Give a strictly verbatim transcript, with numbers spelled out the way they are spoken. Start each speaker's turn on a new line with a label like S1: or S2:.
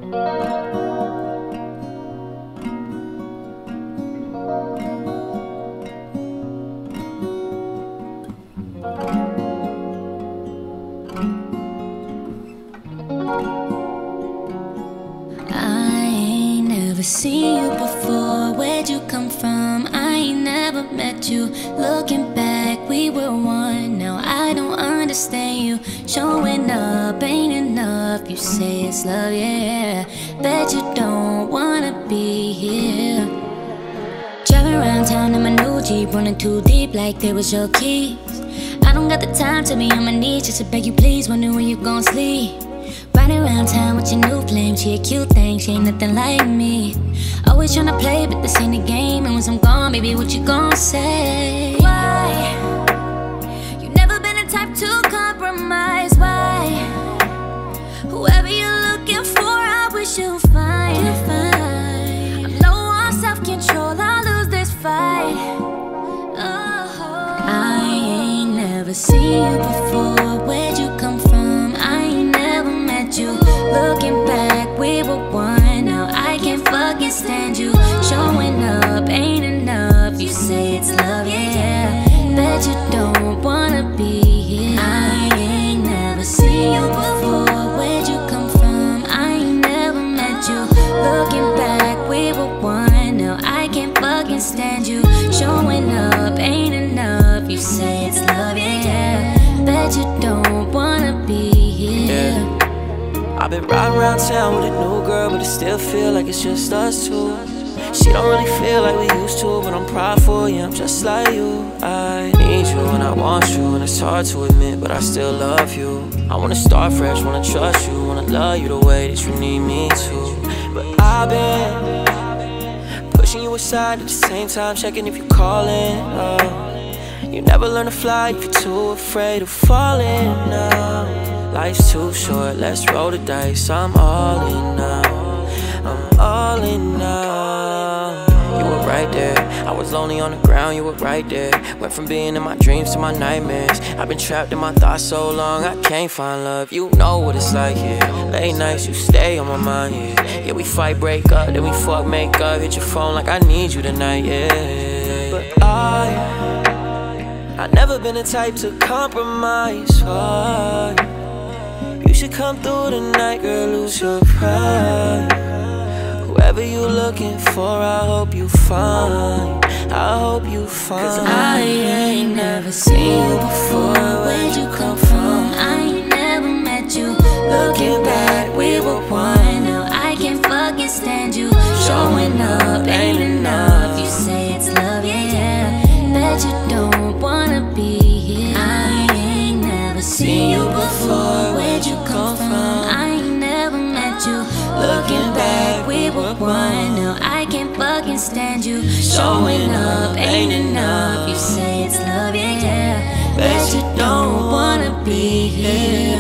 S1: I ain't never seen you before. Where'd you come from? I ain't never met you. Looking back, we were one. Now I don't understand you. Showing up ain't enough. You say it's love, yeah. Bet you don't wanna be here. Driving around town in my new Jeep, running too deep like they was your keys. I don't got the time to be on my knees just to beg you please. Wondering when you gon' sleep. Riding around town with your new flame. She a cute thing, she ain't nothing like me. Always tryna play, but this ain't a game. And once I'm gone, baby, what you gon' say? Why? You never been the type to compromise. Why? Whoever you're looking for, I wish you'll find. I'm low on self-control, I'll lose this fight. Oh. I ain't never seen you before. Where'd you come from? I ain't never met you. Looking back, we were one. Now I can't fucking stand you. Showing up ain't enough. You say it's love, yeah. Bet you don't wanna be here. I ain't never seen you before. Where'd you come from? I ain't never met you. Looking back, we were one. Now I can't fucking stand you. Showing up ain't enough. You say it's love, yeah. Bet you don't wanna be here.
S2: Yeah. I've been riding around town with a new girl, but it still feel like it's just us two. She don't really feel like we used to, but I'm prideful, yeah, I'm just like you. I need you and I want you, and it's hard to admit, but I still love you. I wanna start fresh, wanna trust you, wanna love you the way that you need me to. But I've been pushing you aside at the same time, checking if you calling. Oh. You never learn to fly if you're too afraid of falling now. Life's too short, let's roll the dice. I'm all in now, I'm all in now. You were right there, I was lonely on the ground, you were right there. Went from being in my dreams to my nightmares. I've been trapped in my thoughts so long, I can't find love. You know what it's like, yeah. Late nights, you stay on my mind, yeah. Yeah, we fight, break up, then we fuck, make up. Hit your phone like I need you tonight, yeah. But I, I never been the type to compromise. Why? You should come through tonight, girl, lose your pride. Whoever you looking for, I hope you find. I hope you find. Cause
S1: I ain't never seen you before. Where'd you come from? I ain't never met you. Looking back, we were one. Now I can't fucking stand you. Showing up ain't enough. You say it's love, yeah. Bet you don't wanna be here. I ain't never seen you before. Where'd you come from? I ain't never met you. Looking back, we were one. Now I can't fucking stand you. Showing up ain't enough. You say it's love, yeah. Bet you don't wanna be here.